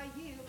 yield.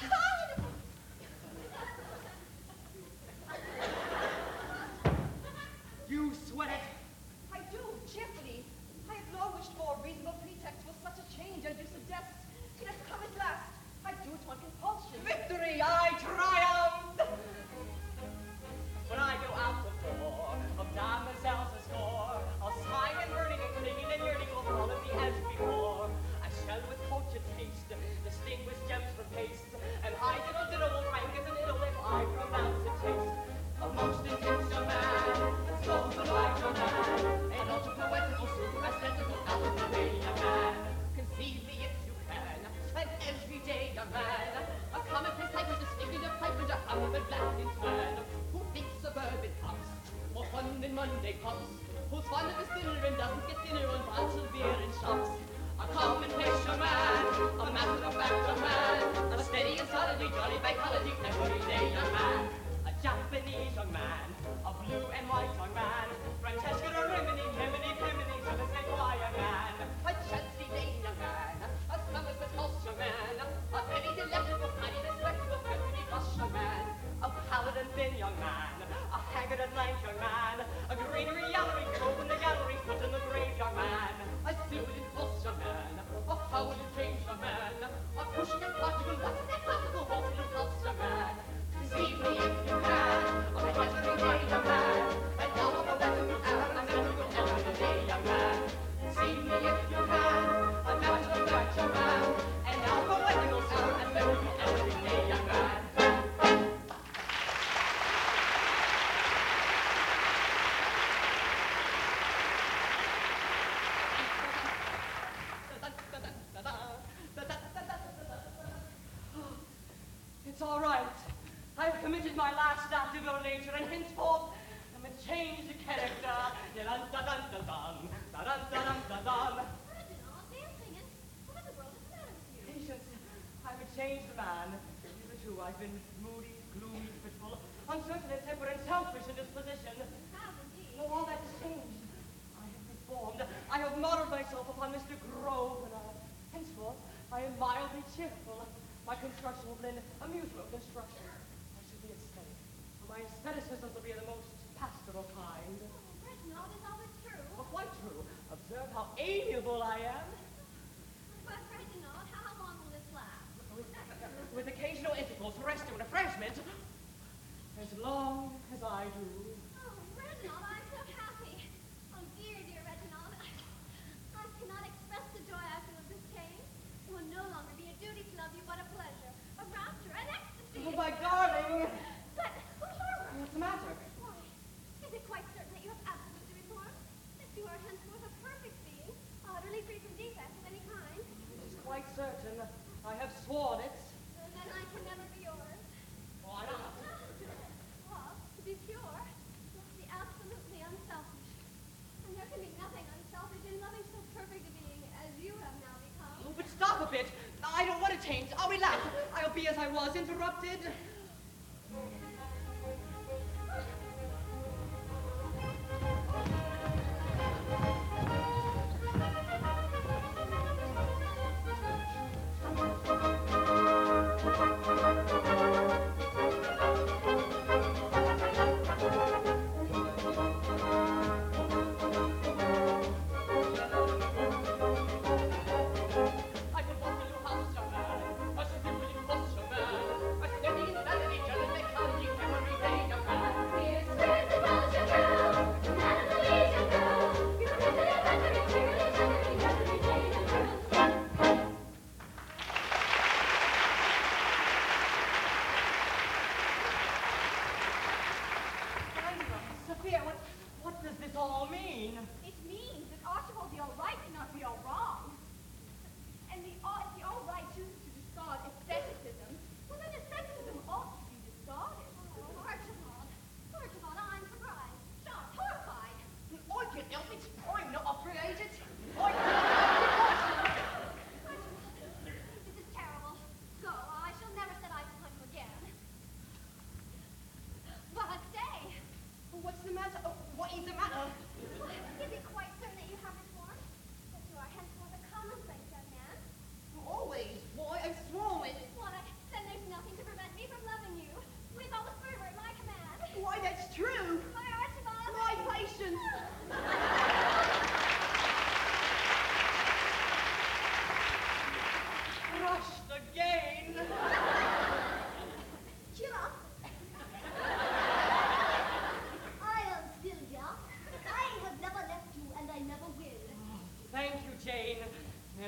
You sweat it. I do, cheerfully. I have long wished for a reasonable pretext for such a change as you suggest. It has come at last. I do it on compulsion. Victory, I triumph! When I go out to war, of damoiselles a score, I'll sigh and burning and clinging and yearning will follow me as before. I shall with cultured taste distinguish gems from paste, and high diddle will rank as an idyll if I pronounce a taste. A most intense young man, slow to light young man, an ultra poetical, super aesthetical, out of the way young man. Conceive me if you can, an everyday young man, a commonplace type with a sniffing of pipe and a humble laughing man, who thinks suburban pups more fun than Monday pups, who's fond of his dinner and doesn't get dinner on bottles of beer and shops. A commonplace young man, a matter of fact young man, a steady and solidly jolly vitality everyday young man. A Japanese young man, a blue and white young man, Francesca or Rimini, Hemini, Pemini, so to say why young man. A Chelsea Lane young man, a Somerset House young man, a penny delectable, tiny respectable, Bethany Bush young man, a pallid and thin young man, a haggard and lank young man, a greenery gallery, grove in the gallery, foot in the grave young man, a stupid and false young man, a Howard and James young man, a pushing and practical, that's a classical, waltzing and pulse young man. See me if you can, I'm a everyday young man, and now I'm a weapon and I'm never good everyday young man. See me if you can, I'm matter of fact young man, and now I'm a weapon and never good everyday young man. It's all right. I've committed my last act of ill nature, and henceforth I'm a changed character. Dun-dun-dun-dun-dun, dun-dun-dun-dun-dun. Reginald, dancing, and what in the world is the matter with you? Patience, I'm a changed man. Hitherto I've been moody, gloomy, fitful, uncertain in temper, and selfish in disposition. Have indeed. No, all that's changed. I have reformed. I have modeled myself upon Mr. Grove, and henceforth I am mildly cheerful. My construction will blend amusement with instruction. I should be aesthetic. For my aestheticism will be of the most pastoral kind. Oh, Reginald, is all this true? Oh, quite true. Observe how amiable I am. But, Reginald, how long will this last? With occasional intervals for rest and refreshment. As long as I do. Oh, Reginald, I'm so happy. Oh, dear, dear Reginald. I cannot express the joy I feel of this change. It will no longer be a duty to love you, but a pleasure, a rapture, an ecstasy. Oh, my darling. But, What's the matter? why, is it quite certain that you have absolutely reformed? That you are henceforth a perfect being, utterly free from defect of any kind? It is quite certain. I have sworn it. Then I can never be yours. Why not? Well, to be pure, you must be absolutely unselfish. And there can be nothing unselfish in loving so perfect a being as you have now become. Oh, but stop a bit. I don't want to change. I'll relax. I'll be as I was, interrupted. I could walk into a house, young man. I should do it in bus, young man. I should never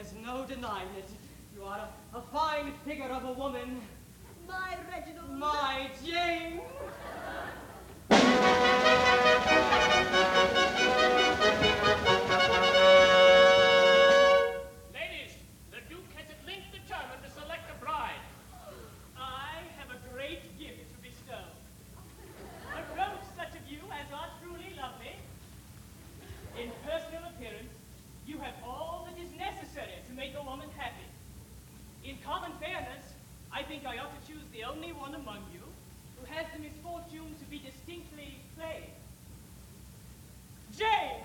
there's no denying it. You are a fine figure of a woman. My Reginald. My Jane. Ladies, the Duke has at length determined to select a bride. I have a great gift to bestow. Approach such of you as are truly lovely. In personal appearance, you have all that is necessary to make a woman happy. In common fairness, I think I ought to choose the only one among you who has the misfortune to be distinctly plain. Jane!